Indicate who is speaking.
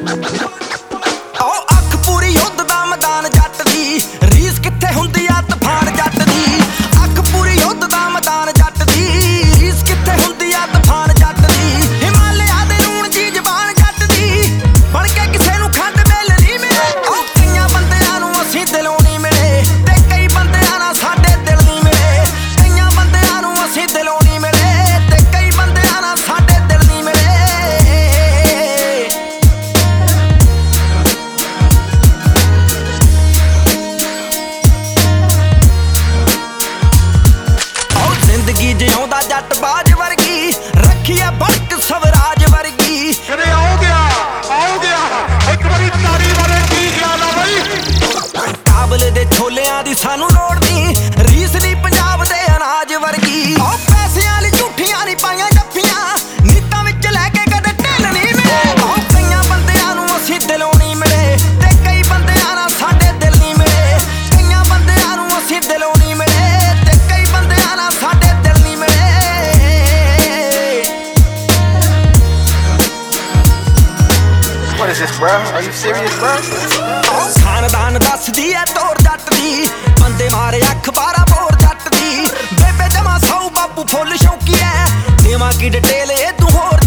Speaker 1: ਅੱਖ ਪੂਰੀ ਯੁੱਧ ਦਾ ਮੈਦਾਨ ਜੱਟ ਦੀ, ਰੀਸ ਕਿੱਥੇ ਹੁੰਦੀ ਆ ਤੂਫਾਨ ਜੱਟ ਦੀ। ਅੱਖ ਪੂਰੀ ਯੁੱਧ ਦਾ ਮੈਦਾਨ ਜੱਟ ਦੀ, ਰੀਸ ਕਿੱਥੇ ਹੁੰਦੀ ਆ ਤੂਫਾਨ ਜੱਟ ਦੀ। ਹਿਮਾਲਿਆ ਦੇ ਲੂਣ ਦੀ ਜ਼ਬਾਨ ਜੱਟ ਦੀ, ਬਣ ਕੇ ਕਿਸੇ ਨੂੰ ਖੰਡ ਮਿਲ ਨਹੀਂ ਮਿਲੇ। ਕਈਆਂ ਬੰਦਿਆਂ ਨੂੰ ਅਸੀਂ ਦਿਲੋਂ ਨਹੀਂ ਮਿਲੇ, ਤੇ ਕਈ ਬੰਦਿਆਂ ਨਾਲ ਸਾਡੇ ਦਿਲ ਨਹੀਂ ਮਿਲੇ। ਕਈਆਂ ਬੰਦਿਆਂ ਨੂੰ ਅਸੀਂ ਦਿਲੋਂ ਨਹੀਂ ਮਿਲੇ, ਤੇ ਕਈ ਬੰਦਿਆਂ ਨਾਲ ਸਾਡੇ ਦਿਲ ਨਹੀਂ ਮਿਲੇ। ਜ਼ਿੰਦਗੀ ਜਿਉਂਦਾ ਜੱਟ ਬਾਜ ਵਰਗੀ, ਰੱਖੀ ਆ ਬੜਕ ਸਵਰਾਜ ਵਰਗੀ।
Speaker 2: ਆਓ ਗਿਆ ਇੱਕ ਵਾਰੀ ਤਾਰੀ ਵਾਲੇ ਕੀ ਖਿਆਲ ਆ ਬਈ।
Speaker 1: ਕਾਬਲ ਦੇ ਛੋਲਿਆਂ ਦੀ ਸਾਨੂੰ ਲੋੜ ਨਹੀਂ, ਰੀਸ ਨਹੀਂ ਪੰਜਾਬ ਦੇ ਅਨਾਜ ਵਰਗੀ। ਪੈਸਿਆਂ ਲਈ ਝੂਠੀਆਂ ਨਹੀਂ ਪਾਈਆਂ ਜੱਫੀਆਂ, ਨੀਤਾਂ ਵਿੱਚ ਲੈ ਕੇ ਕਦੇ ਢਿੱਲ ਨਹੀਂ ਮਿਲੇ। ਕਈਆਂ ਬੰਦਿਆਂ ਨੂੰ ਅਸੀਂ ਦਿਲੋਂ ਨਹੀਂ ਮਿਲੇ, ਤੇ ਕਈ ਬੰਦਿਆਂ ਨਾਲ ਸਾਡੇ ਦਿਲ ਨਹੀਂ ਮਿਲੇ। ਕਈਆਂ ਬੰਦਿਆਂ ਨੂੰ ਅਸੀਂ ਦਿਲੋਂ ਨਹੀਂ ਮਿਲੇ, ਤੇ ਕਈ ਬੰਦਿਆਂ ਨਾਲ ਸਾਡੇ ਦਿਲ ਨਹੀਂ ਮਿਲੇ।
Speaker 2: What is this, bro? Are you serious, bro?
Speaker 1: ਖਾਨਦਾਨ ਦੱਸਦੀ ਐ ਤੋਰ ਜੱਟ ਦੀ, ਬੰਦੇ ਮਾਰੇ ਅਖਬਾਰਾਂ ਬੋਰ ਜੱਟ ਦੀ। ਬੇਬੇ ਜਮਾ ਸਾਊ ਬਾਪੂ ਫੁੱਲ ਸ਼ੌਕੀ ਐ, ਦੇਵਾਂ ਕੀ ਡਿਟੇਲ ਇਹ ਤੂੰ ਹੋਰ